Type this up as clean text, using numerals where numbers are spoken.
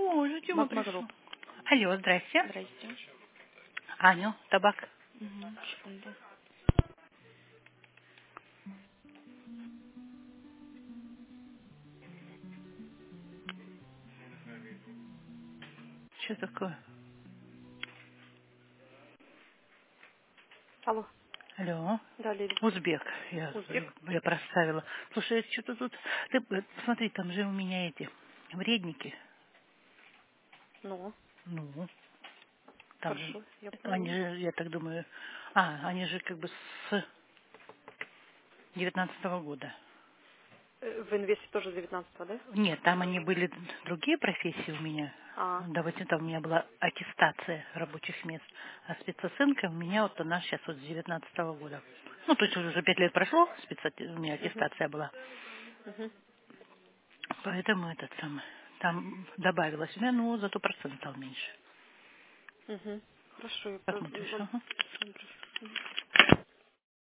Можете, мы Магроб. пришли. Алло, здрасте. Здрасте. Аню, табак. Секунду. Что такое? Алло. Алло. Да, Лили. Узбек. Я Узбек? проставила. Слушай, что-то тут... Ты посмотри, там же у меня эти вредники. Ну, Ну, там же... хорошо, я Они помню. же, я так думаю... они же как бы с 19-го года. В инвесте тоже 19-го, да? Нет, там они были другие профессии у меня. А, Давайте, там у меня была аттестация рабочих мест. А спецоценка у меня вот она сейчас вот с 19-го года. Ну, то есть уже 5 лет прошло, у меня угу, аттестация была. угу, Поэтому этот самый, там добавилось у меня, ну, зато процент стал меньше. угу. Хорошо, я Посмотришь. Ага. посмотрю.